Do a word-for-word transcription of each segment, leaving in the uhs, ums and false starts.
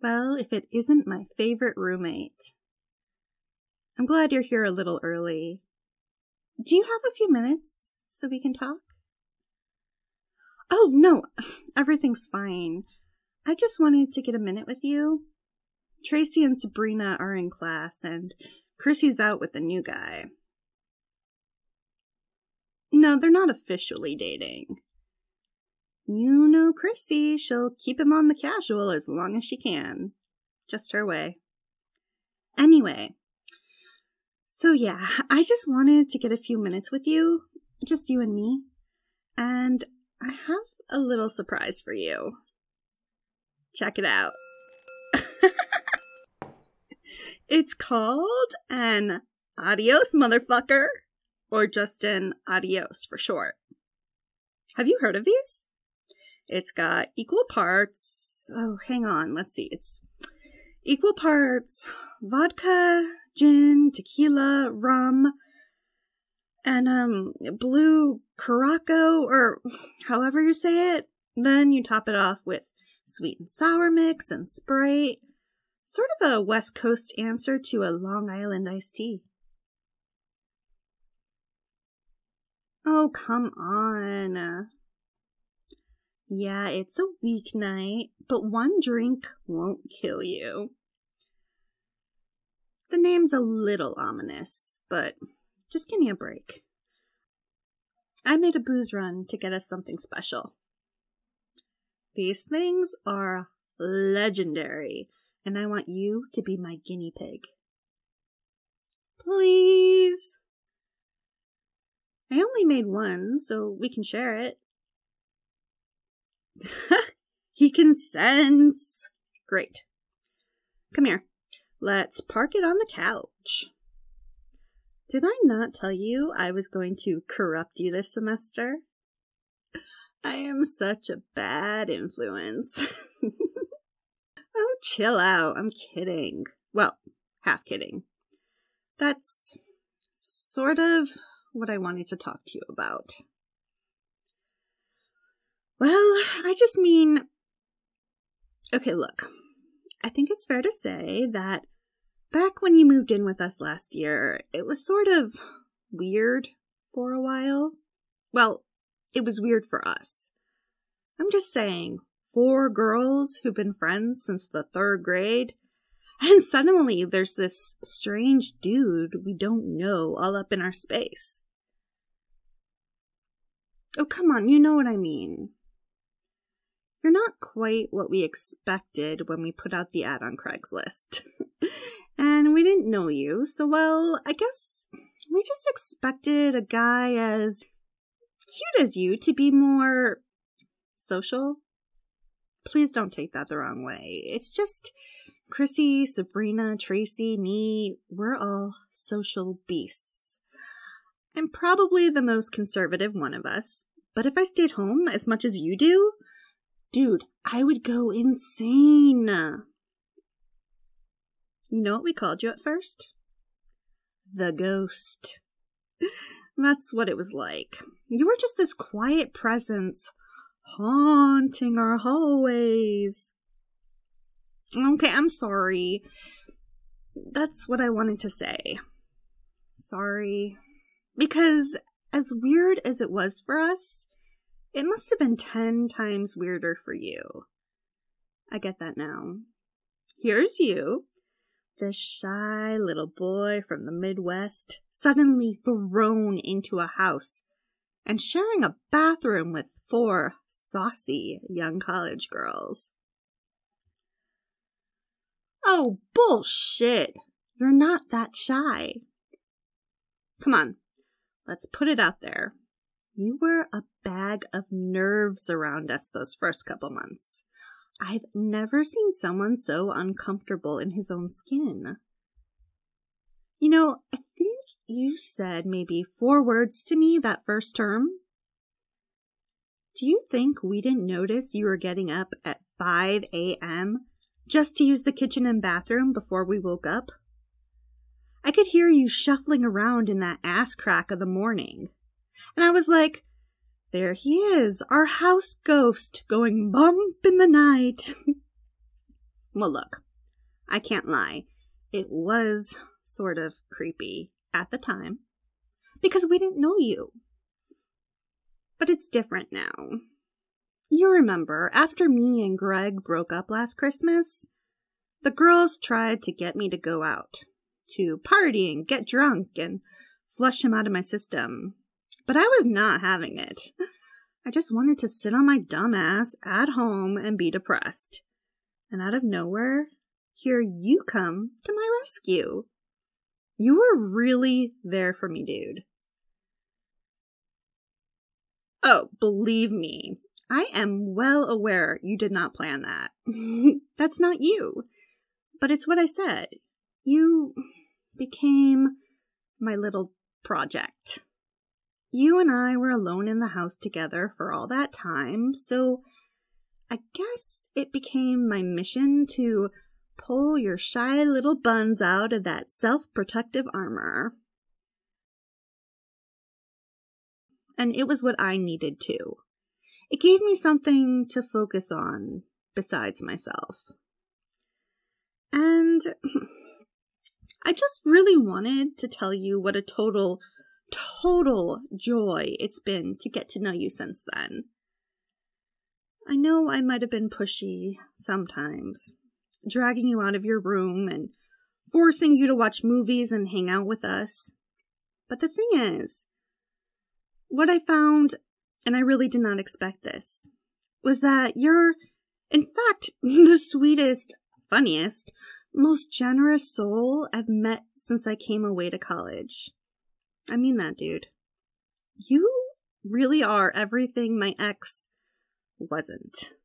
Well, if it isn't my favorite roommate. I'm glad you're here a little early. Do you have a few minutes so we can talk? Oh, no, everything's fine. I just wanted to get a minute with you. Tracy and Sabrina are in class, and Chrissy's out with the new guy. No, they're not officially dating. You know Chrissy, she'll keep him on the casual as long as she can. Just her way. Anyway, so yeah, I just wanted to get a few minutes with you, just you and me, and I have a little surprise for you. Check it out. It's called an adios motherfucker, or just an adios for short. Have you heard of these? It's got equal parts, oh, hang on, let's see, it's equal parts vodka, gin, tequila, rum, and um, blue Curaçao, or however you say it. Then you top it off with sweet and sour mix and Sprite. Sort of a West Coast answer to a Long Island iced tea. Oh, come on. Yeah, it's a weeknight, but one drink won't kill you. The name's a little ominous, but just give me a break. I made a booze run to get us something special. These things are legendary, and I want you to be my guinea pig. Please. I only made one, so we can share it. He consents. Great. Come here. Let's park it on the couch. Did I not tell you I was going to corrupt you this semester? I am such a bad influence. Oh, chill out. I'm kidding. Well, half kidding. That's sort of what I wanted to talk to you about. Well, I just mean, okay, look, I think it's fair to say that back when you moved in with us last year, it was sort of weird for a while. Well, it was weird for us. I'm just saying, four girls who've been friends since the third grade, and suddenly there's this strange dude we don't know all up in our space. Oh, come on, you know what I mean. You're not quite what we expected when we put out the ad on Craigslist. And we didn't know you, so well, I guess we just expected a guy as cute as you to be more social. Please don't take that the wrong way. It's just Chrissy, Sabrina, Tracy, me, we're all social beasts. I'm probably the most conservative one of us, but if I stayed home as much as you do, dude, I would go insane. You know what we called you at first? The ghost. That's what it was like. You were just this quiet presence haunting our hallways. Okay, I'm sorry. That's what I wanted to say. Sorry. Because as weird as it was for us, it must have been ten times weirder for you. I get that now. Here's you, this shy little boy from the Midwest, suddenly thrown into a house and sharing a bathroom with four saucy young college girls. Oh, bullshit! You're not that shy. Come on, let's put it out there. You were a bag of nerves around us those first couple months. I've never seen someone so uncomfortable in his own skin. You know, I think you said maybe four words to me that first term. Do you think we didn't notice you were getting up at five a.m. just to use the kitchen and bathroom before we woke up? I could hear you shuffling around in that ass crack of the morning. And I was like, there he is, our house ghost, going bump in the night. Well, look, I can't lie. It was sort of creepy at the time because we didn't know you. But it's different now. You remember, after me and Greg broke up last Christmas, the girls tried to get me to go out, to party and get drunk and flush him out of my system. But I was not having it. I just wanted to sit on my dumb ass at home and be depressed. And out of nowhere, here you come to my rescue. You were really there for me, dude. Oh, believe me, I am well aware you did not plan that. That's not you. But it's what I said. You became my little project. You and I were alone in the house together for all that time, so I guess it became my mission to pull your shy little buns out of that self-protective armor. And it was what I needed too. It gave me something to focus on besides myself. And I just really wanted to tell you what a total, total joy it's been to get to know you since then. I know I might have been pushy sometimes, dragging you out of your room and forcing you to watch movies and hang out with us. But the thing is, what I found, and I really did not expect this, was that you're, in fact, the sweetest, funniest, most generous soul I've met since I came away to college. I mean that, dude. You really are everything my ex wasn't.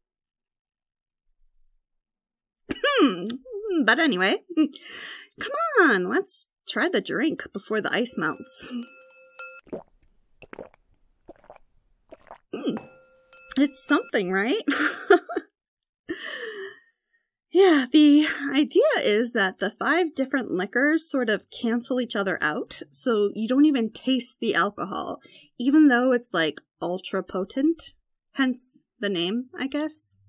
But anyway, come on, let's try the drink before the ice melts. Mm, it's something, right? Yeah, the idea is that the five different liquors sort of cancel each other out, so you don't even taste the alcohol, even though it's like ultra potent, hence the name, I guess.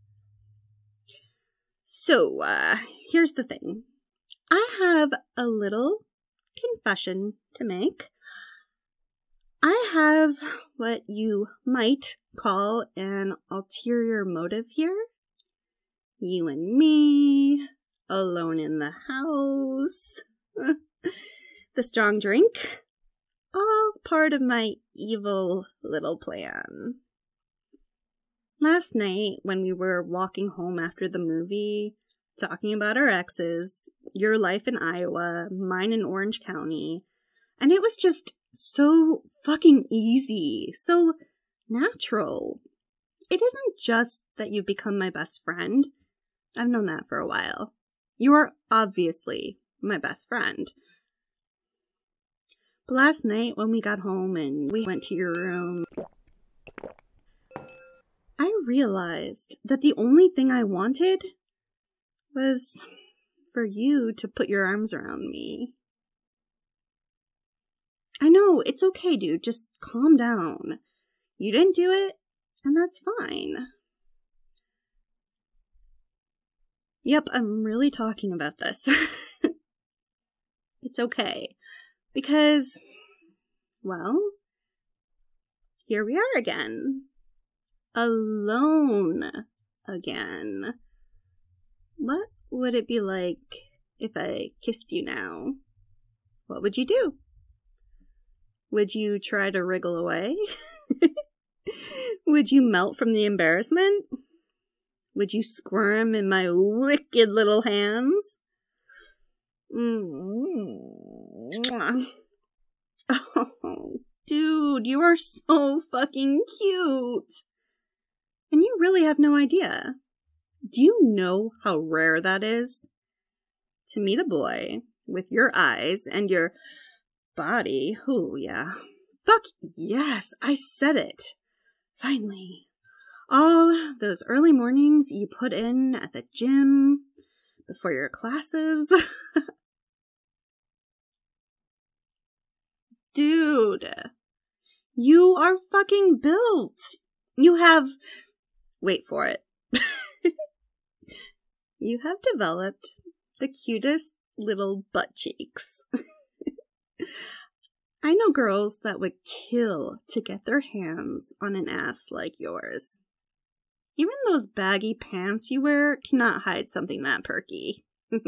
So, uh, here's the thing. I have a little confession to make. I have what you might call an ulterior motive here. You and me, alone in the house, the strong drink, all part of my evil little plan. Last night, when we were walking home after the movie, talking about our exes, your life in Iowa, mine in Orange County, and it was just so fucking easy, so natural. It isn't just that you've become my best friend. I've known that for a while. You are obviously my best friend. But last night when we got home and we went to your room, I realized that the only thing I wanted was for you to put your arms around me. I know, it's okay, dude. Just calm down. You didn't do it, and that's fine. Yep, I'm really talking about this. It's okay. Because, well, here we are again. Alone again. What would it be like if I kissed you now? What would you do? Would you try to wriggle away? Would you melt from the embarrassment? Would you squirm in my wicked little hands? Mm-hmm. Oh, dude, you are so fucking cute. And you really have no idea. Do you know how rare that is? To meet a boy with your eyes and your body. Oh, yeah. Fuck yes, I said it. Finally. All those early mornings you put in at the gym before your classes. Dude, you are fucking built. You have, wait for it. you have developed the cutest little butt cheeks. I know girls that would kill to get their hands on an ass like yours. Even those baggy pants you wear cannot hide something that perky.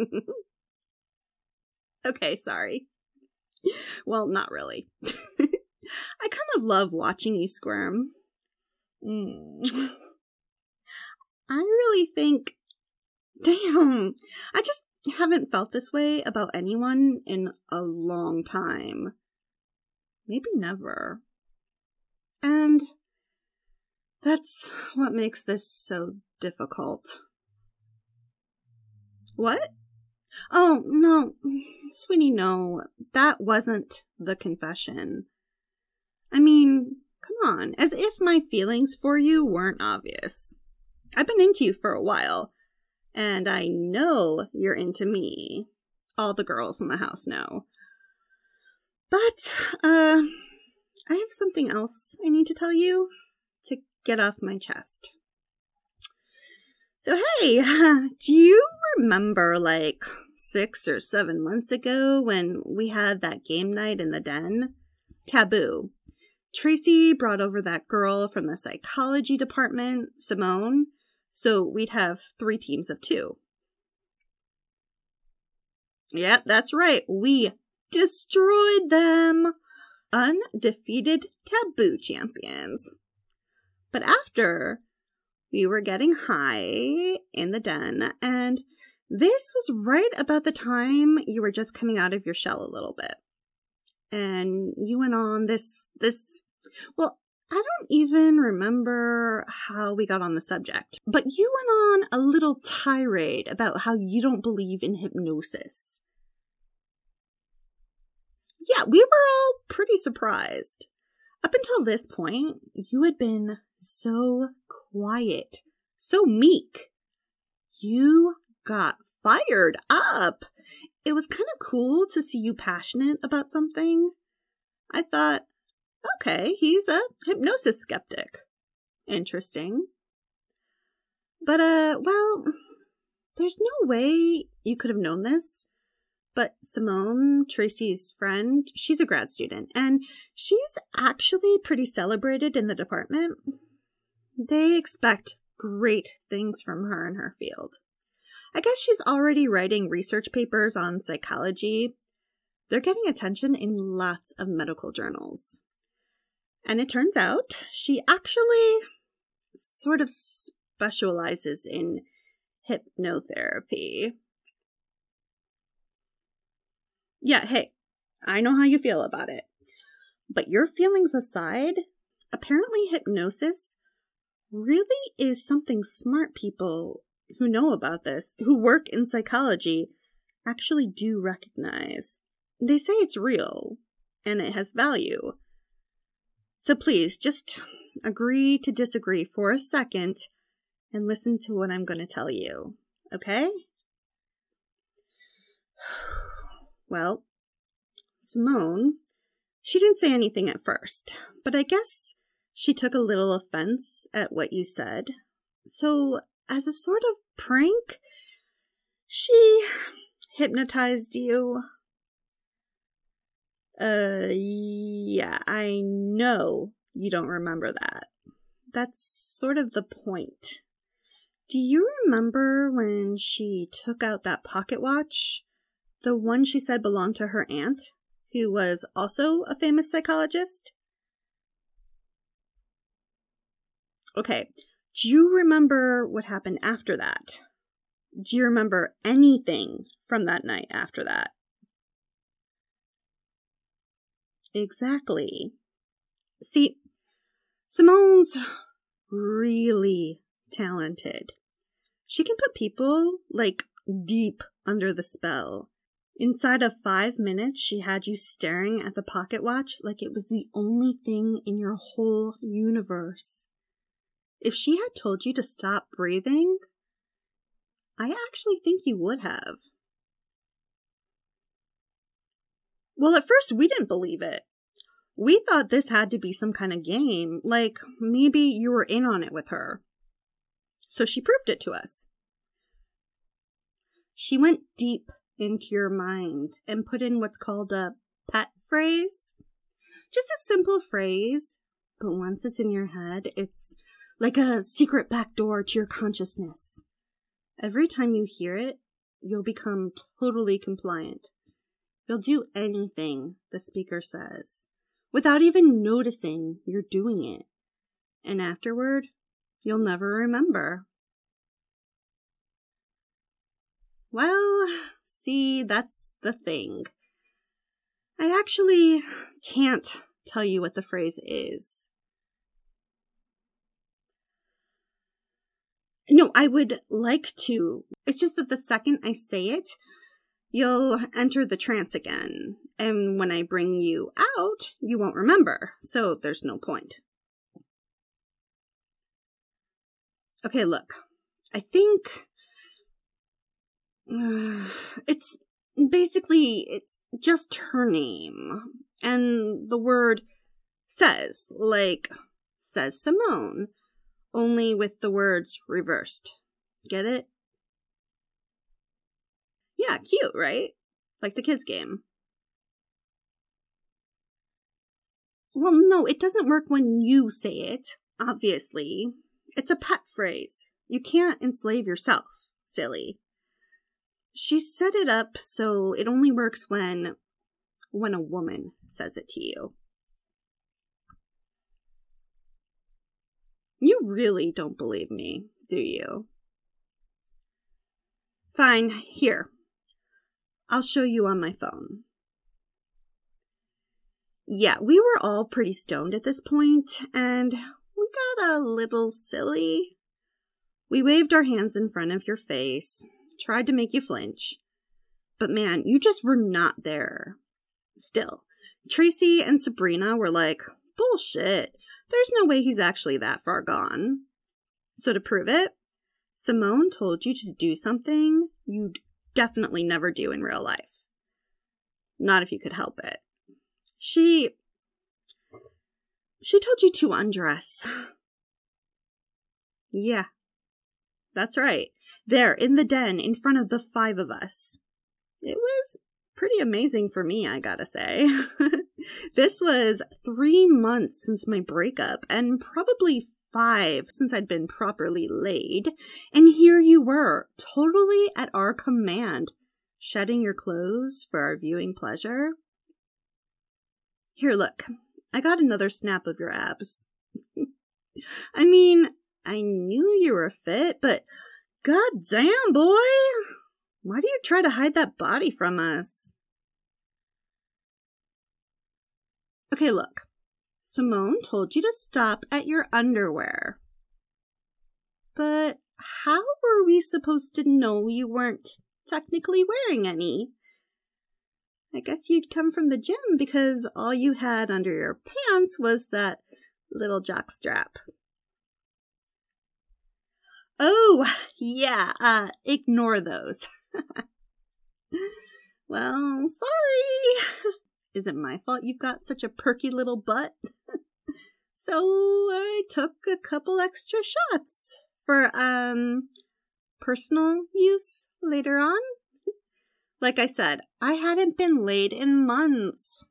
Okay, sorry. Well, not really. I kind of love watching you squirm. Mm. I really think... Damn! I just haven't felt this way about anyone in a long time. Maybe never. And that's what makes this so difficult. What? Oh, no. Sweetie, no. That wasn't the confession. I mean, come on. As if my feelings for you weren't obvious. I've been into you for a while, and I know you're into me. All the girls in the house know. But, uh, I have something else I need to tell you to get off my chest. So, hey, do you remember, like, six or seven months ago when we had that game night in the den? Taboo. Tracy brought over that girl from the psychology department, Simone, so we'd have three teams of two. Yep, that's right. We destroyed them. Undefeated taboo champions. But after, we were getting high in the den, and this was right about the time you were just coming out of your shell a little bit. And you went on this, this, well, I don't even remember how we got on the subject, but you went on a little tirade about how you don't believe in hypnosis. Yeah, we were all pretty surprised. Up until this point, you had been so quiet, so meek. You got fired up. It was kind of cool to see you passionate about something. I thought, okay, he's a hypnosis skeptic. Interesting. But, uh, well, there's no way you could have known this. But Simone, Tracy's friend, she's a grad student, and she's actually pretty celebrated in the department. They expect great things from her in her field. I guess she's already writing research papers on psychology. They're getting attention in lots of medical journals. And it turns out she actually sort of specializes in hypnotherapy. Yeah, hey, I know how you feel about it. But your feelings aside, apparently hypnosis really is something smart people who know about this, who work in psychology, actually do recognize. They say it's real, and it has value. So please, just agree to disagree for a second and listen to what I'm going to tell you, okay? Well, Simone, she didn't say anything at first, but I guess she took a little offense at what you said. So, as a sort of prank, she hypnotized you. Uh, yeah, I know you don't remember that. That's sort of the point. Do you remember when she took out that pocket watch? The one she said belonged to her aunt, who was also a famous psychologist? Okay, do you remember what happened after that? Do you remember anything from that night after that? Exactly. See, Simone's really talented. She can put people, like, deep under the spell. Inside of five minutes, she had you staring at the pocket watch like it was the only thing in your whole universe. If she had told you to stop breathing, I actually think you would have. Well, at first, we didn't believe it. We thought this had to be some kind of game, like maybe you were in on it with her. So she proved it to us. She went deep into your mind and put in what's called a pet phrase. Just a simple phrase, but once it's in your head, it's like a secret back door to your consciousness. Every time you hear it, you'll become totally compliant. You'll do anything the speaker says without even noticing you're doing it. And afterward, you'll never remember. Well, see, that's the thing. I actually can't tell you what the phrase is. No, I would like to. It's just that the second I say it, you'll enter the trance again. And when I bring you out, you won't remember. So there's no point. Okay, look. I think uh, it's basically, it's just her name. And the word says, like, says Simone, only with the words reversed. Get it? Yeah, cute, right? Like the kids' game. Well, no, it doesn't work when you say it, obviously. It's a pet phrase. You can't enslave yourself, silly. She set it up so it only works when, when a woman says it to you. You really don't believe me, do you? Fine, here. I'll show you on my phone. Yeah, we were all pretty stoned at this point, and we got a little silly. We waved our hands in front of your face, tried to make you flinch. But man, you just were not there. Still, Tracy and Sabrina were like, bullshit. There's no way he's actually that far gone. So to prove it, Simone told you to do something you'd definitely never do in real life. Not if you could help it. She... She told you to undress. Yeah. That's right. There, in the den, in front of the five of us. It was pretty amazing for me, I gotta say. This was three months since my breakup, and probably five since I'd been properly laid. And here you were, totally at our command, shedding your clothes for our viewing pleasure. Here, look. I got another snap of your abs. I mean, I knew you were fit, but goddamn, boy! Why do you try to hide that body from us? Okay, look. Simone told you to stop at your underwear. But how were we supposed to know you weren't technically wearing any? I guess you'd come from the gym because all you had under your pants was that little jockstrap. Oh, yeah, uh, ignore those. Well, sorry. Is it my fault you've got such a perky little butt? So I took a couple extra shots for, um, personal use later on. Like I said, I hadn't been laid in months.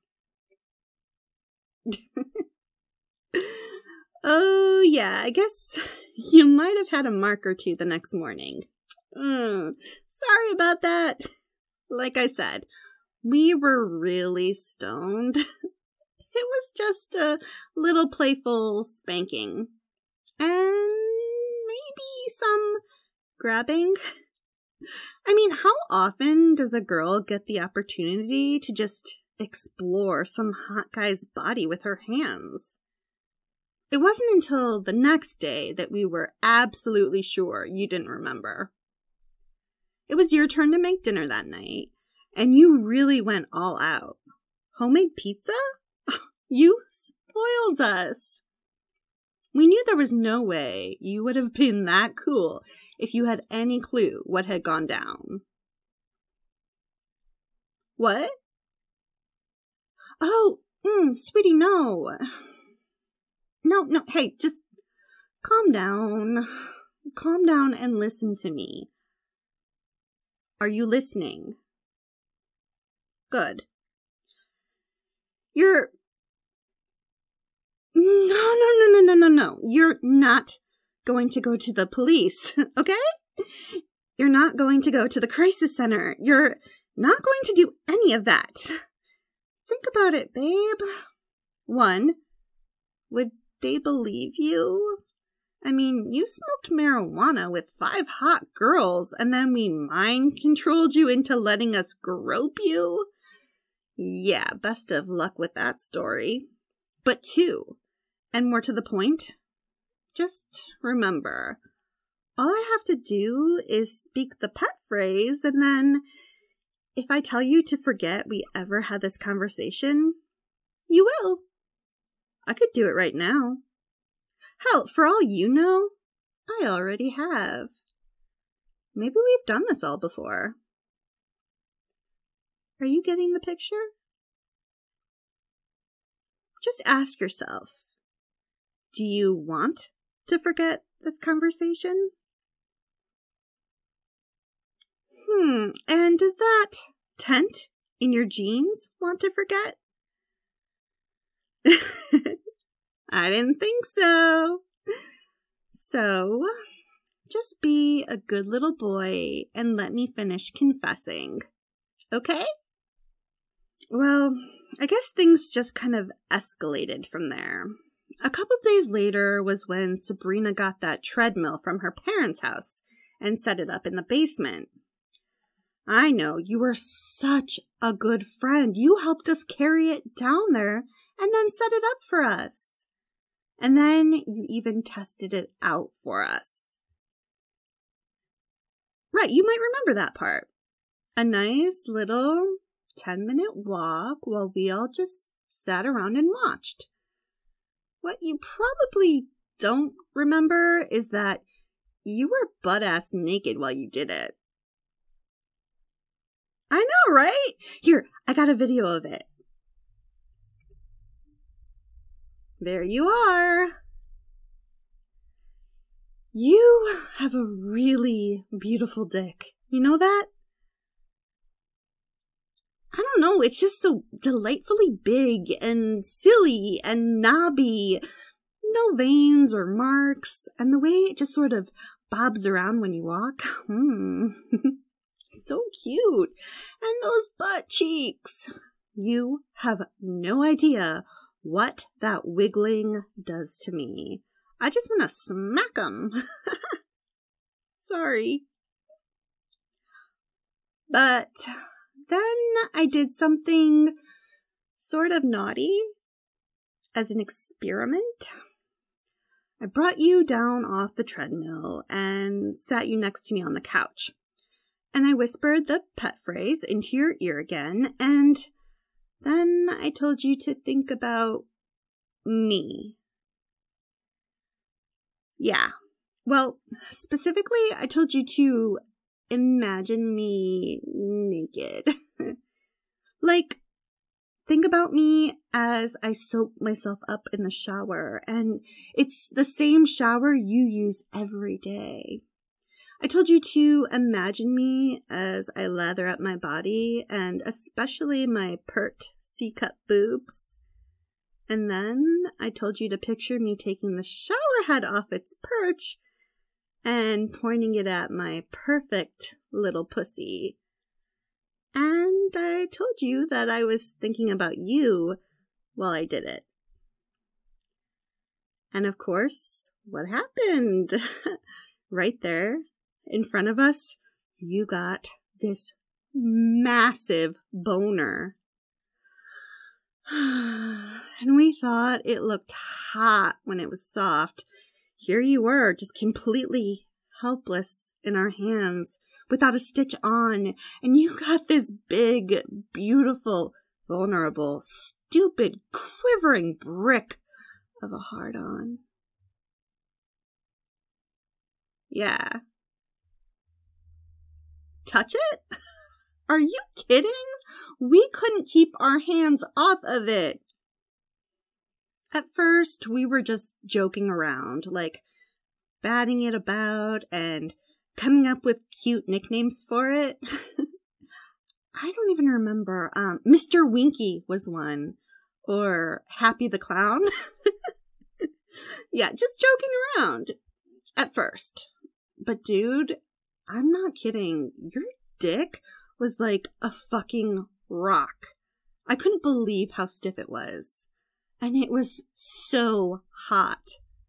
Oh, yeah, I guess you might have had a mark or two the next morning. Mm, sorry about that. Like I said, we were really stoned. It was just a little playful spanking. And maybe some grabbing. I mean, how often does a girl get the opportunity to just explore some hot guy's body with her hands? It wasn't until the next day that we were absolutely sure you didn't remember. It was your turn to make dinner that night, and you really went all out. Homemade pizza? You spoiled us. We knew there was no way you would have been that cool if you had any clue what had gone down. What? Oh, mm, sweetie, no. No, no, hey, just calm down. Calm down and listen to me. Are you listening? Good. You're... No, no, no, no, no, no, no. You're not going to go to the police, okay? You're not going to go to the crisis center. You're not going to do any of that. Think about it, babe. One, would they believe you? I mean, you smoked marijuana with five hot girls, and then we mind-controlled you into letting us grope you? Yeah, best of luck with that story. But two, and more to the point, just remember, all I have to do is speak the pet phrase, and then if I tell you to forget we ever had this conversation, you will. I could do it right now. Hell, for all you know, I already have. Maybe we've done this all before. Are you getting the picture? Just ask yourself, do you want to forget this conversation? Hmm, and does that tent in your jeans want to forget? I didn't think so. So, just be a good little boy and let me finish confessing. Okay? Well, I guess things just kind of escalated from there. A couple days later was when Sabrina got that treadmill from her parents' house and set it up in the basement. I know, you were such a good friend. You helped us carry it down there and then set it up for us. And then you even tested it out for us. Right, you might remember that part. A nice little ten-minute walk while we all just sat around and watched. What you probably don't remember is that you were butt-ass naked while you did it. I know, right? Here, I got a video of it. There you are. You have a really beautiful dick. You know that? I don't know, it's just so delightfully big and silly and knobby. No veins or marks, and the way it just sort of bobs around when you walk. Hmm. So cute. And those butt cheeks. You have no idea what that wiggling does to me. I just want to smack them. Sorry. But then I did something sort of naughty as an experiment. I brought you down off the treadmill and sat you next to me on the couch. And I whispered the pet phrase into your ear again, and then I told you to think about me. Yeah. Well, specifically, I told you to imagine me naked. Like, think about me as I soak myself up in the shower, and it's the same shower you use every day. I told you to imagine me as I lather up my body, and especially my pert C-cup boobs. And then I told you to picture me taking the shower head off its perch and pointing it at my perfect little pussy. And I told you that I was thinking about you while I did it. And of course, what happened? Right there, in front of us, you got this massive boner. And we thought it looked hot when it was soft. Here you were, just completely helpless in our hands, without a stitch on. And you got this big, beautiful, vulnerable, stupid, quivering brick of a hard-on. Yeah. Touch it? Are you kidding? We couldn't keep our hands off of it. At first, we were just joking around, like batting it about and coming up with cute nicknames for it. I don't even remember. Um, Mister Winky was one. Or Happy the Clown. Yeah, just joking around at first. But dude, I'm not kidding. Your dick was like a fucking rock. I couldn't believe how stiff it was. And it was so hot.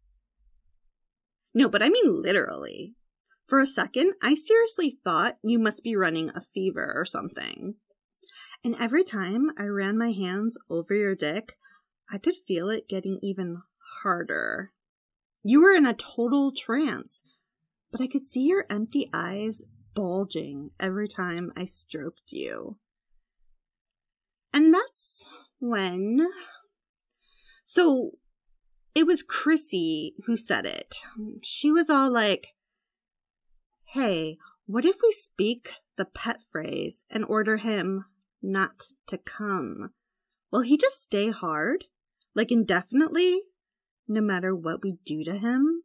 No, but I mean literally. For a second, I seriously thought you must be running a fever or something. And every time I ran my hands over your dick, I could feel it getting even harder. You were in a total trance, but I could see your empty eyes bulging every time I stroked you. And that's when... So, it was Chrissy who said it. She was all like, hey, what if we speak the pet phrase and order him not to come? Will he just stay hard? Like indefinitely? No matter what we do to him?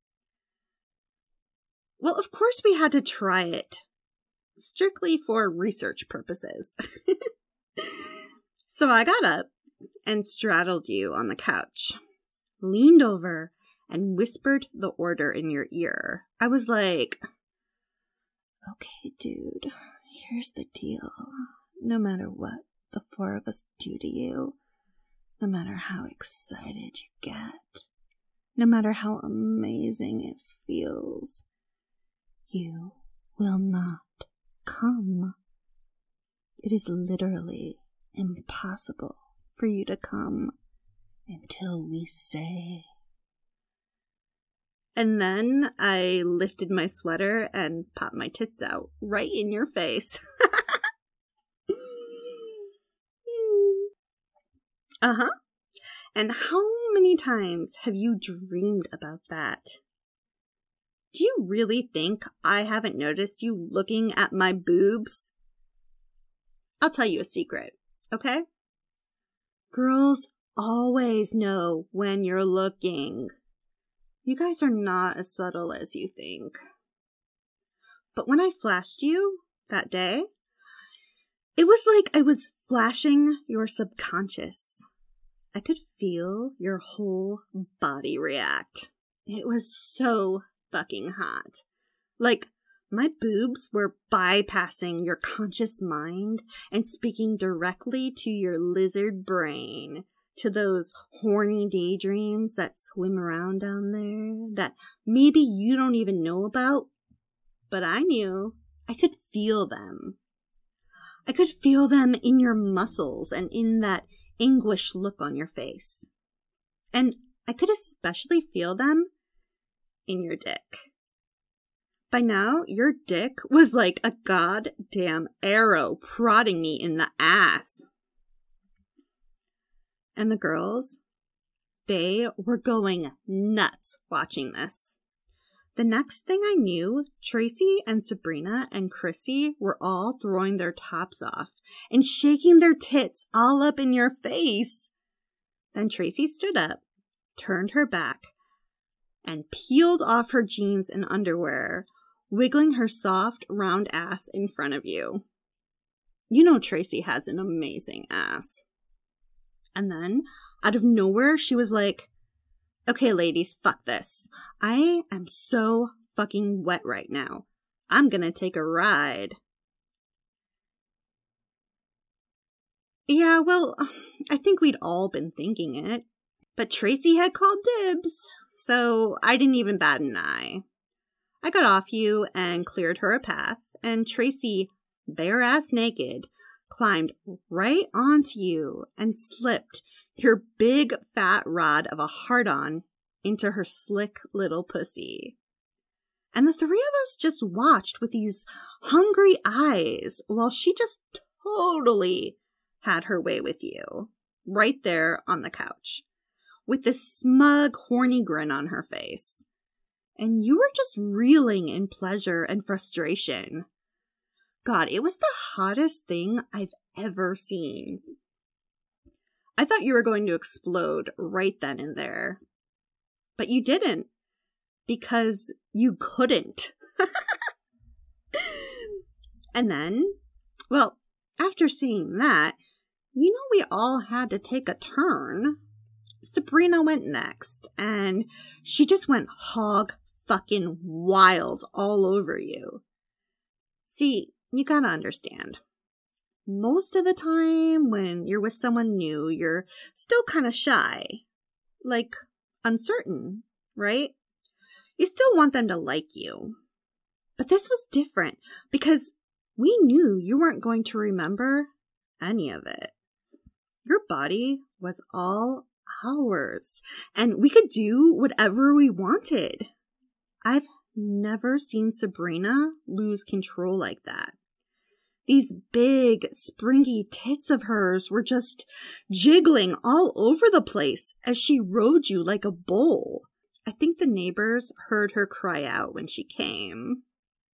Well, of course we had to try it. Strictly for research purposes. So I got up and straddled you on the couch, leaned over, and whispered the order in your ear. I was like, okay, dude, here's the deal. No matter what the four of us do to you, no matter how excited you get, no matter how amazing it feels, you will not come. It is literally impossible for you to come until we say. And then I lifted my sweater and popped my tits out right in your face. Uh-huh. And how many times have you dreamed about that? Do you really think I haven't noticed you looking at my boobs? I'll tell you a secret, okay? Girls always know when you're looking. You guys are not as subtle as you think. But when I flashed you that day, it was like I was flashing your subconscious. I could feel your whole body react. It was so fucking hot. Like, my boobs were bypassing your conscious mind and speaking directly to your lizard brain, to those horny daydreams that swim around down there, that maybe you don't even know about, but I knew. I could feel them. I could feel them in your muscles and in that anguished look on your face. And I could especially feel them in your dick. By now, your dick was like a goddamn arrow prodding me in the ass. And the girls, they were going nuts watching this. The next thing I knew, Tracy and Sabrina and Chrissy were all throwing their tops off and shaking their tits all up in your face. Then Tracy stood up, turned her back, and peeled off her jeans and underwear, wiggling her soft, round ass in front of you. You know Tracy has an amazing ass. And then, out of nowhere, she was like, okay, ladies, fuck this. I am so fucking wet right now. I'm gonna take a ride. Yeah, well, I think we'd all been thinking it. But Tracy had called dibs, so I didn't even bat an eye. I got off you and cleared her a path, and Tracy, bare-ass naked, climbed right onto you and slipped your big fat rod of a hard-on into her slick little pussy. And the three of us just watched with these hungry eyes while she just totally had her way with you, right there on the couch, with this smug, horny grin on her face. And you were just reeling in pleasure and frustration. God, it was the hottest thing I've ever seen. I thought you were going to explode right then and there. But you didn't. Because you couldn't. And then, well, after seeing that, you know we all had to take a turn. Sabrina went next, and she just went hog fucking wild all over you. See, you gotta understand. Most of the time when you're with someone new, you're still kind of shy. Like, uncertain, right? You still want them to like you. But this was different because we knew you weren't going to remember any of it. Your body was all ours, and we could do whatever we wanted. I've never seen Sabrina lose control like that. These big, springy tits of hers were just jiggling all over the place as she rode you like a bull. I think the neighbors heard her cry out when she came.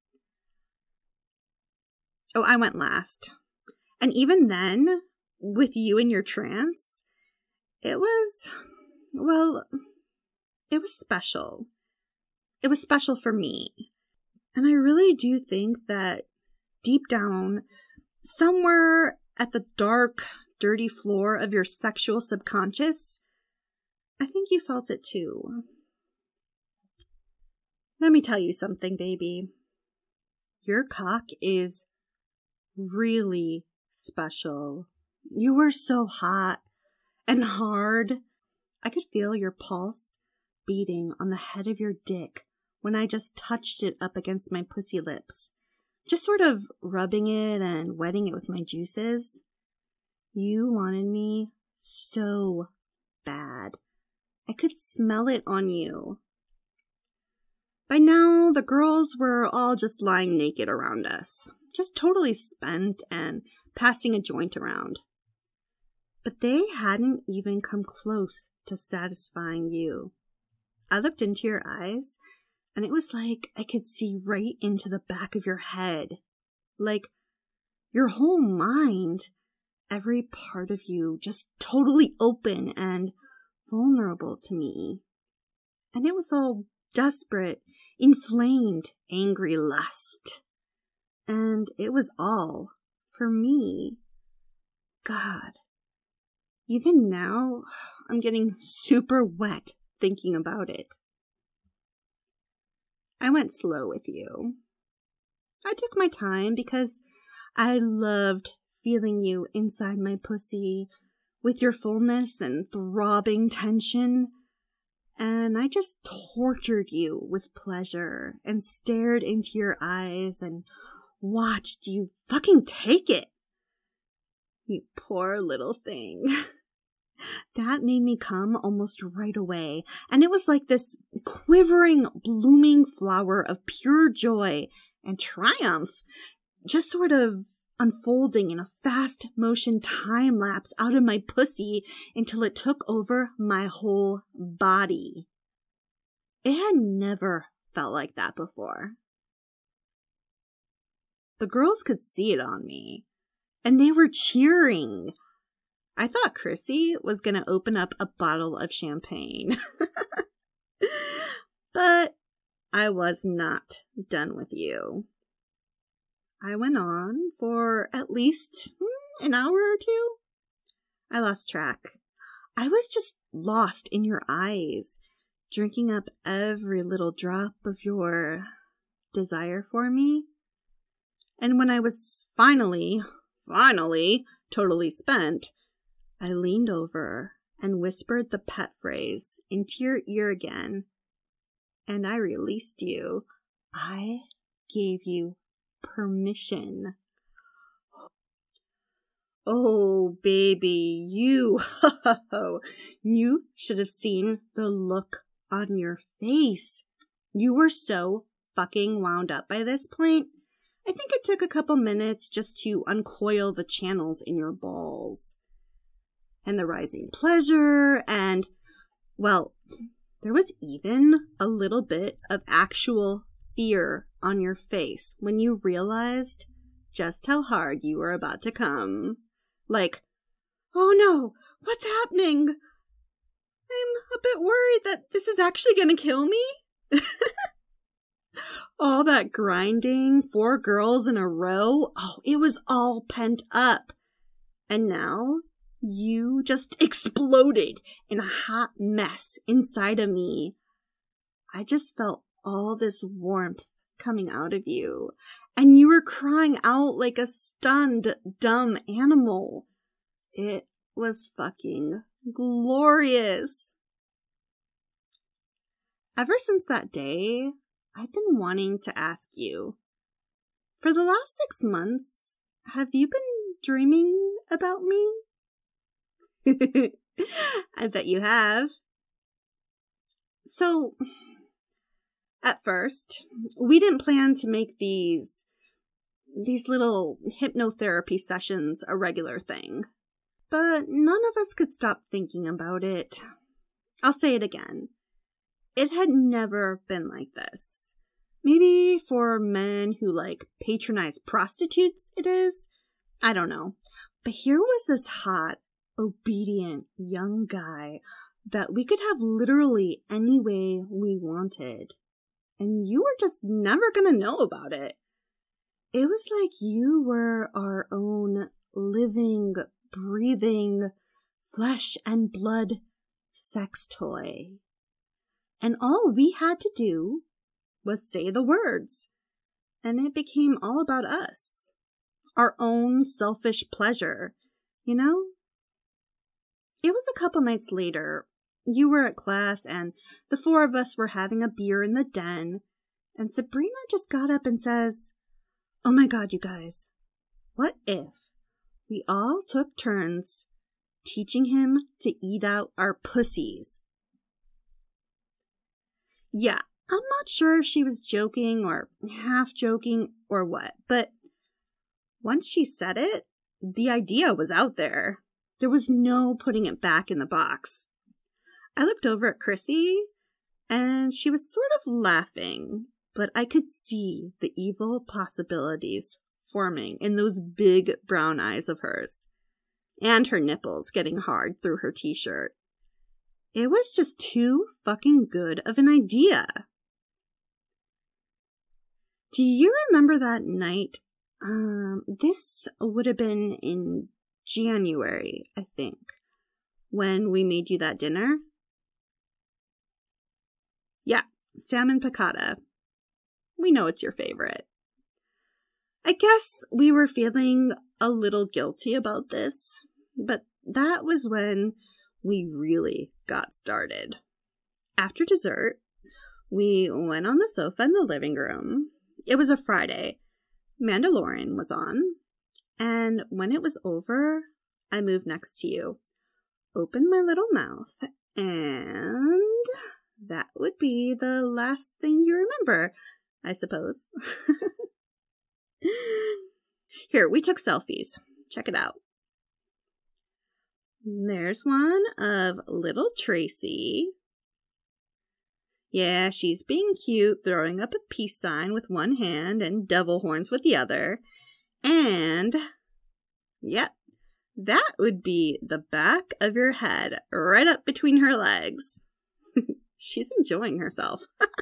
Oh, I went last. And even then, with you in your trance, it was, well, it was special. It was special for me. And I really do think that deep down, somewhere at the dark, dirty floor of your sexual subconscious, I think you felt it too. Let me tell you something, baby. Your cock is really special. You were so hot and hard. I could feel your pulse beating on the head of your dick when I just touched it up against my pussy lips. Just sort of rubbing it and wetting it with my juices. You wanted me so bad. I could smell it on you. By now, the girls were all just lying naked around us, just totally spent and passing a joint around. But they hadn't even come close to satisfying you. I looked into your eyes, and it was like I could see right into the back of your head. Like your whole mind, every part of you just totally open and vulnerable to me. And it was all desperate, inflamed, angry lust. And it was all for me. God. Even now, I'm getting super wet thinking about it. I went slow with you. I took my time because I loved feeling you inside my pussy with your fullness and throbbing tension. And I just tortured you with pleasure and stared into your eyes and watched you fucking take it. You poor little thing. That made me come almost right away, and it was like this quivering, blooming flower of pure joy and triumph, just sort of unfolding in a fast motion time lapse out of my pussy until it took over my whole body. It had never felt like that before. The girls could see it on me, and they were cheering. I thought Chrissy was going to open up a bottle of champagne. But I was not done with you. I went on for at least hmm, an hour or two. I lost track. I was just lost in your eyes, drinking up every little drop of your desire for me. And when I was finally, finally, totally spent, I leaned over and whispered the pet phrase into your ear again, and I released you. I gave you permission. Oh, baby, you, you should have seen the look on your face. You were so fucking wound up by this point. I think it took a couple minutes just to uncoil the channels in your balls. And the rising pleasure, and, well, there was even a little bit of actual fear on your face when you realized just how hard you were about to come. Like, oh no, what's happening? I'm a bit worried that this is actually going to kill me. All that grinding, four girls in a row, oh, it was all pent up. And now you just exploded in a hot mess inside of me. I just felt all this warmth coming out of you, and you were crying out like a stunned, dumb animal. It was fucking glorious. Ever since that day, I've been wanting to ask you, for the last six months, have you been dreaming about me? I bet you have. So, at first, we didn't plan to make these, these little hypnotherapy sessions a regular thing. But none of us could stop thinking about it. I'll say it again. It had never been like this. Maybe for men who, like, patronize prostitutes it is. I don't know. But here was this hot, obedient young guy that we could have literally any way we wanted. And you were just never gonna know about it. It was like you were our own living, breathing, flesh and blood sex toy. And all we had to do was say the words. And it became all about us. Our own selfish pleasure, you know? It was a couple nights later. You were at class and the four of us were having a beer in the den. And Sabrina just got up and says, "Oh my God, you guys, what if we all took turns teaching him to eat out our pussies?" Yeah, I'm not sure if she was joking or half joking or what, but once she said it, the idea was out there. There was no putting it back in the box. I looked over at Chrissy, and she was sort of laughing, but I could see the evil possibilities forming in those big brown eyes of hers, and her nipples getting hard through her t-shirt. It was just too fucking good of an idea. Do you remember that night? Um, this would have been in January, I think, when we made you that dinner. Yeah, salmon piccata. We know it's your favorite. I guess we were feeling a little guilty about this, but that was when we really got started. After dessert, we went on the sofa in the living room. It was a Friday. Mandalorian was on. And when it was over, I moved next to you, opened my little mouth, and that would be the last thing you remember, I suppose. Here, we took selfies. Check it out. There's one of little Tracy. Yeah, she's being cute, throwing up a peace sign with one hand and devil horns with the other. And, yep, that would be the back of your head right up between her legs. She's enjoying herself.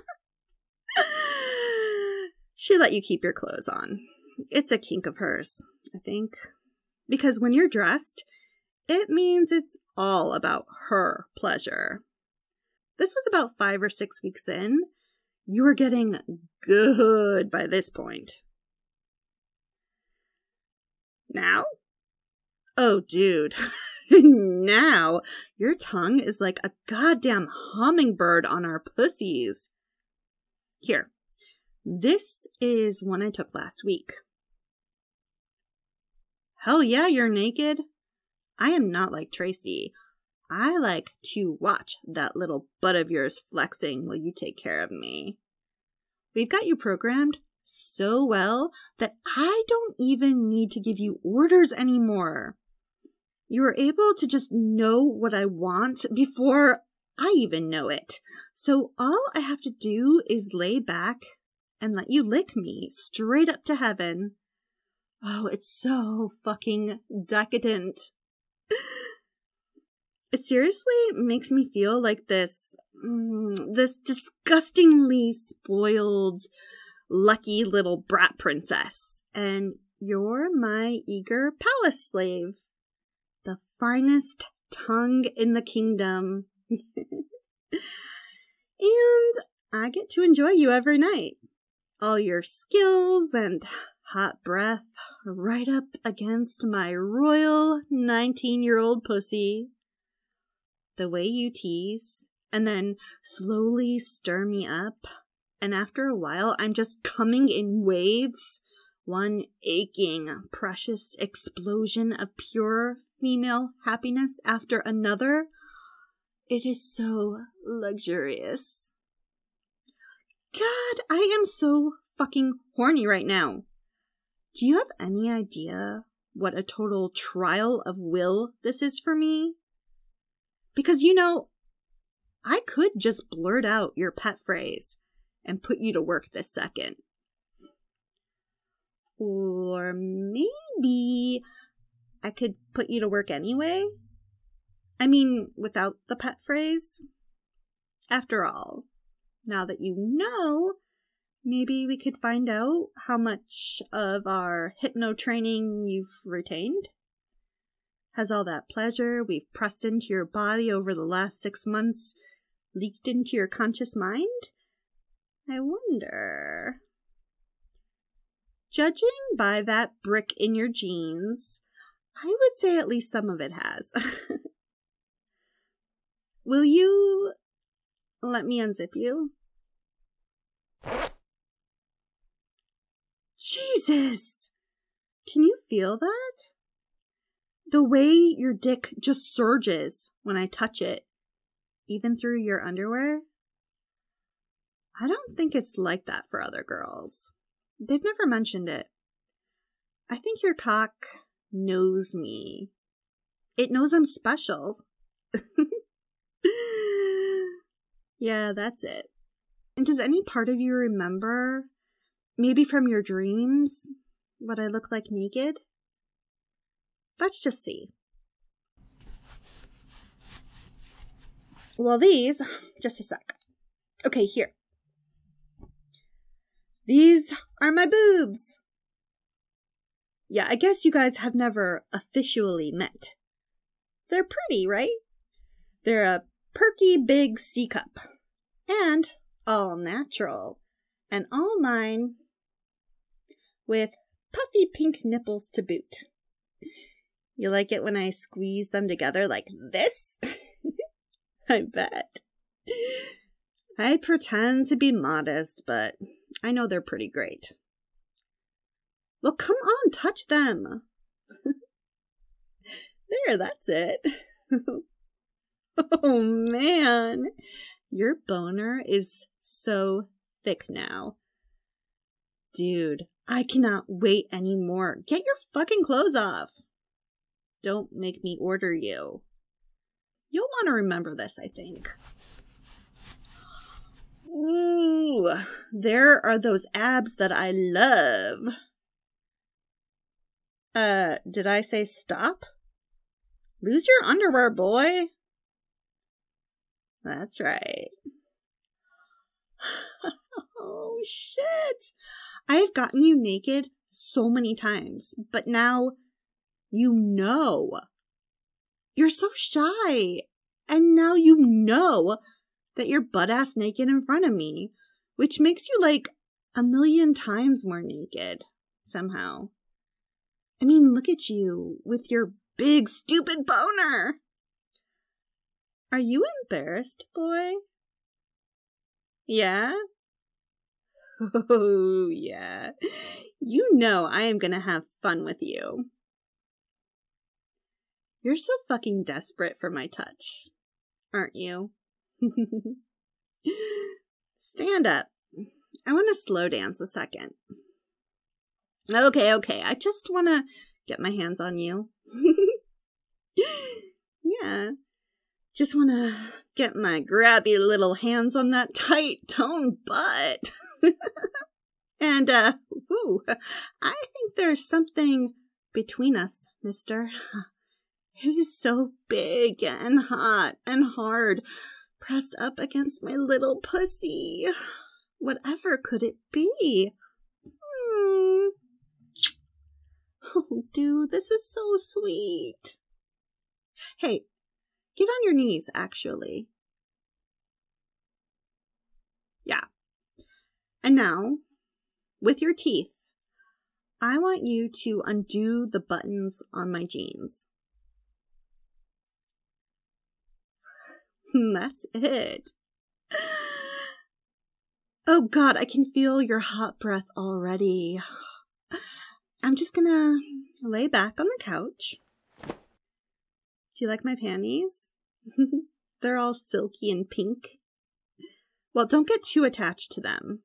She let you keep your clothes on. It's a kink of hers, I think. Because when you're dressed, it means it's all about her pleasure. This was about five or six weeks in. You were getting good by this point. Now? Oh, dude. Now, your tongue is like a goddamn hummingbird on our pussies. Here. This is one I took last week. Hell yeah, you're naked. I am not like Tracy. I like to watch that little butt of yours flexing while you take care of me. We've got you programmed so well that I don't even need to give you orders anymore. You are able to just know what I want before I even know it. So all I have to do is lay back and let you lick me straight up to heaven. Oh, it's so fucking decadent. It seriously makes me feel like this, mm, this disgustingly spoiled, lucky little brat princess. And you're my eager palace slave. The finest tongue in the kingdom. And I get to enjoy you every night. All your skills and hot breath right up against my royal nineteen-year-old pussy. The way you tease and then slowly stir me up, and after a while I'm just coming in waves, one aching, precious explosion of pure female happiness after another. It is so luxurious. God, I am so fucking horny right now. Do you have any idea what a total trial of will this is for me? Because, you know, I could just blurt out your pet phrase and put you to work this second. Or maybe I could put you to work anyway. I mean, without the pet phrase. After all, now that you know, maybe we could find out how much of our hypno training you've retained. Has all that pleasure we've pressed into your body over the last six months leaked into your conscious mind? I wonder. Judging by that brick in your jeans, I would say at least some of it has. Will you let me unzip you? Jesus! Can you feel that? The way your dick just surges when I touch it, even through your underwear? I don't think it's like that for other girls. They've never mentioned it. I think your cock knows me. It knows I'm special. Yeah, that's it. And does any part of you remember, maybe from your dreams, what I look like naked? Let's just see. Well, these, just a sec. Okay, here. These are my boobs. Yeah, I guess you guys have never officially met. They're pretty, right? They're a perky big C cup. And all natural. And all mine. With puffy pink nipples to boot. You like it when I squeeze them together like this? I bet. I pretend to be modest, but I know they're pretty great. Well, come on, touch them. There, that's it. Oh, man. Your boner is so thick now. Dude, I cannot wait anymore. Get your fucking clothes off. Don't make me order you. You'll want to remember this, I think. Ooh, there are those abs that I love. Uh, did I say stop? Lose your underwear, boy. That's right. Oh, shit. I have gotten you naked so many times, but now you know. You're so shy. And now you know that you're butt-ass naked in front of me, which makes you like a million times more naked, somehow. I mean, look at you with your big, stupid boner. Are you embarrassed, boy? Yeah? Oh, yeah. You know I am gonna have fun with you. You're so fucking desperate for my touch, aren't you? Stand up. I want to slow dance a second. Okay, okay. I just want to get my hands on you. Yeah. Just want to get my grabby little hands on that tight toned butt. And, uh, ooh, I think there's something between us, mister. It is so big and hot and hard, pressed up against my little pussy. Whatever could it be? Hmm. Oh, dude, this is so sweet. Hey, get on your knees, actually. Yeah. And now, with your teeth, I want you to undo the buttons on my jeans. That's it. Oh God, I can feel your hot breath already. I'm just gonna lay back on the couch. Do you like my panties? They're all silky and pink. Well, don't get too attached to them.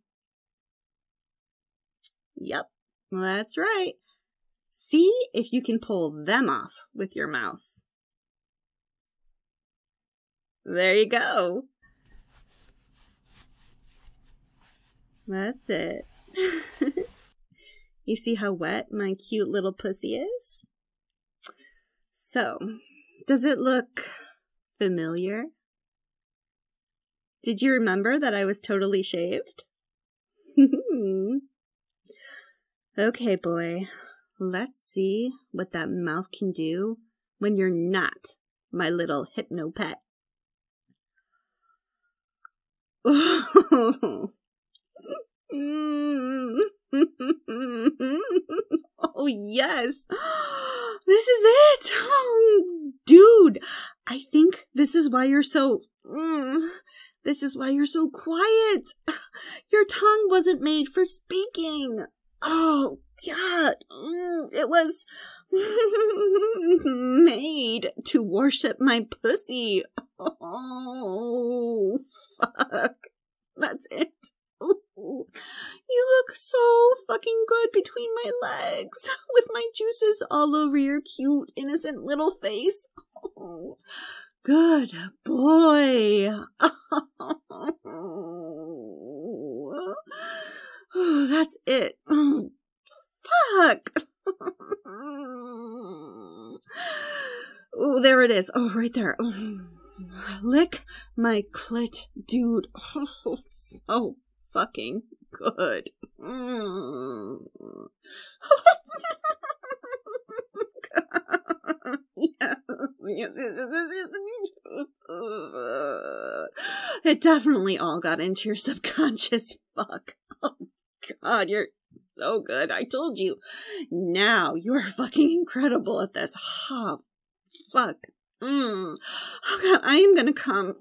Yep, that's right. See if you can pull them off with your mouth. There you go. That's it. You see how wet my cute little pussy is? So, does it look familiar? Did you remember that I was totally shaved? Okay, boy. Let's see what that mouth can do when you're not my little hypno pet. Oh, oh yes. This is it. Oh, dude, I think this is why you're so... Mm, this is why you're so quiet. Your tongue wasn't made for speaking. Oh, God. Mm, it was made to worship my pussy. Oh, fuck. That's it. Ooh. You look so fucking good between my legs, with my juices all over your cute, innocent little face. Oh, good boy. Oh, that's it. Oh, fuck. Oh, there it is. Oh, right there. Oh, lick my clit, dude. Oh, so fucking good. Mm. Yes, yes, yes, yes, yes, yes. It definitely all got into your subconscious. Fuck. Oh, God, you're so good. I told you. Now you're fucking incredible at this. Oh, fuck. Mm. Oh, God, I am gonna come.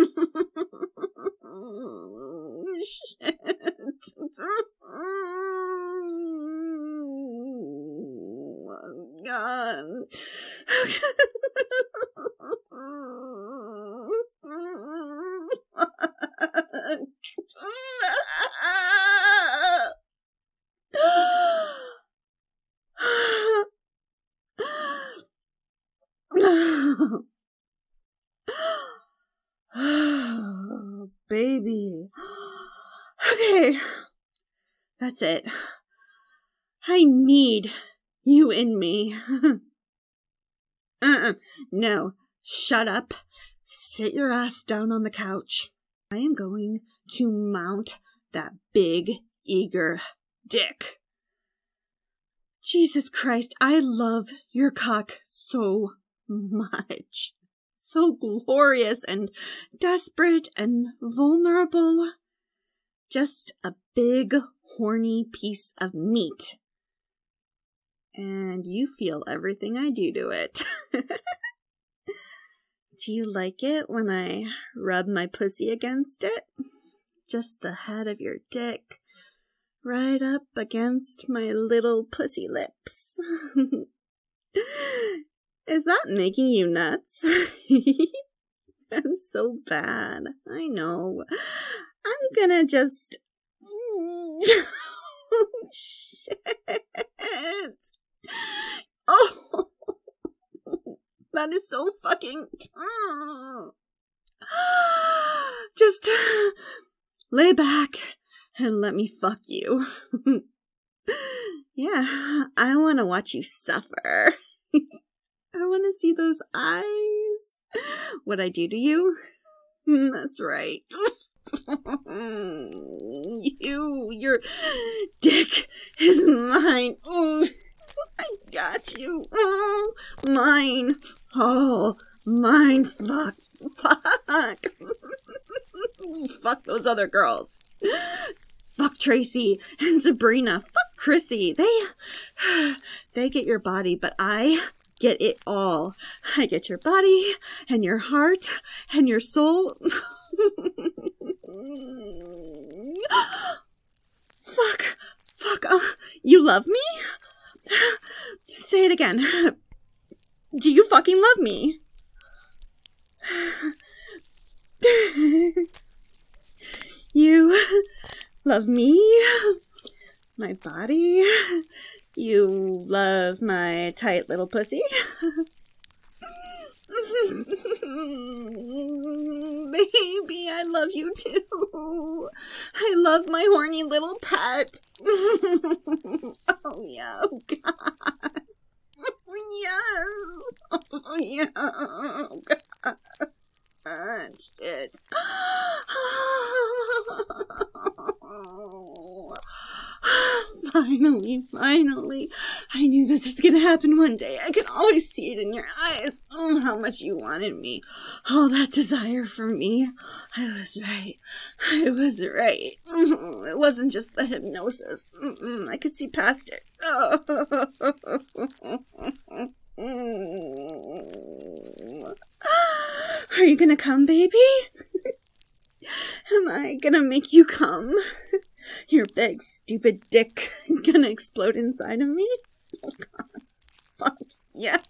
Oh, shit. Oh, God. Oh, baby. Okay. That's it. I need you in me. uh-uh. No. Shut up. Sit your ass down on the couch. I am going to mount that big, eager dick. Jesus Christ, I love your cock so much. So glorious and desperate and vulnerable. Just a big, horny piece of meat. And you feel everything I do to it. Do you like it when I rub my pussy against it? Just the head of your dick. Right up against my little pussy lips. Is that making you nuts? I'm so bad. I know. I'm gonna just... Oh, shit. Oh, that is so fucking... Just lay back and let me fuck you. Yeah, I want to watch you suffer. I want to see those eyes. What'd I do to you? That's right. You, your dick is mine. Oh, I got you. Oh, mine. Oh, mine. Fuck. Fuck. Fuck those other girls. Fuck Tracy and Sabrina. Fuck Chrissy. They, they get your body, but I get it all. I get your body and your heart and your soul. Fuck. Fuck. Uh, you love me? Say it again. Do you fucking love me? You love me? My body? You love my tight little pussy? Baby, I love you too. I love my horny little pet. Oh, yeah. Oh, God. Yes. Oh, yeah. Oh, God. Ah, shit. Finally, finally. I knew this was going to happen one day. I could always see it in your eyes. Oh, how much you wanted me. All that desire for me. I was right. I was right. It wasn't just the hypnosis. I could see past it. Are you gonna come, baby? Am I gonna make you come? Your big, stupid dick gonna explode inside of me? Oh, God. Fuck, yes.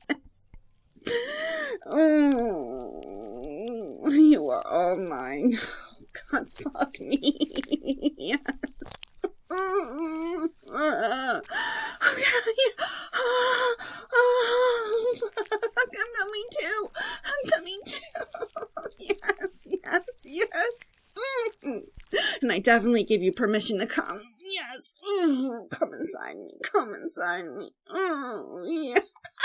Oh, you are all mine. God, fuck me. Yes. Oh, yeah, yeah. Oh, oh, I'm coming too. I'm coming too. Yes, yes, yes. Mm. And I definitely give you permission to come. Yes. Mm. Come inside me. Come inside me. Oh, yeah.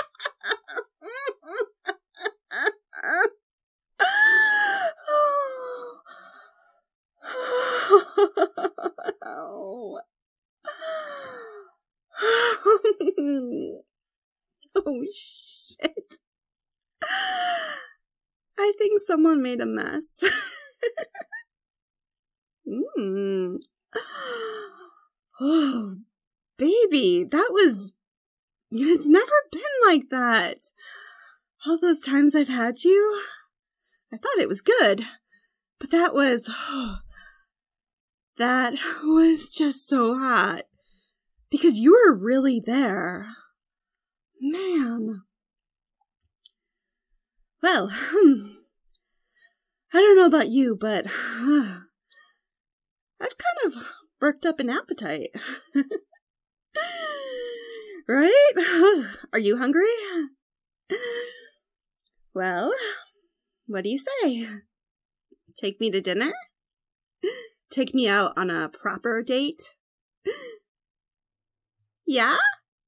Oh. Oh, shit. I think someone made a mess. mm. Oh, baby, that was... It's never been like that. All those times I've had you, I thought it was good. But that was... Oh, that was just so hot. Because you were really there. Man. Well, hmm. I don't know about you, but uh, I've kind of worked up an appetite. Right? Are you hungry? Well, what do you say? Take me to dinner? Take me out on a proper date? Yeah?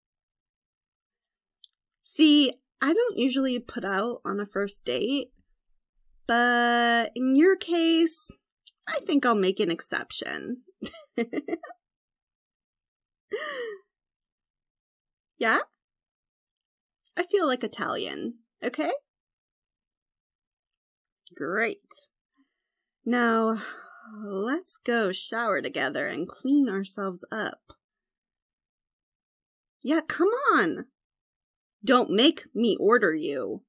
See, I don't usually put out on a first date, but in your case, I think I'll make an exception. Yeah? I feel like Italian, okay? Great. Now, let's go shower together and clean ourselves up. Yeah, come on. Don't make me order you.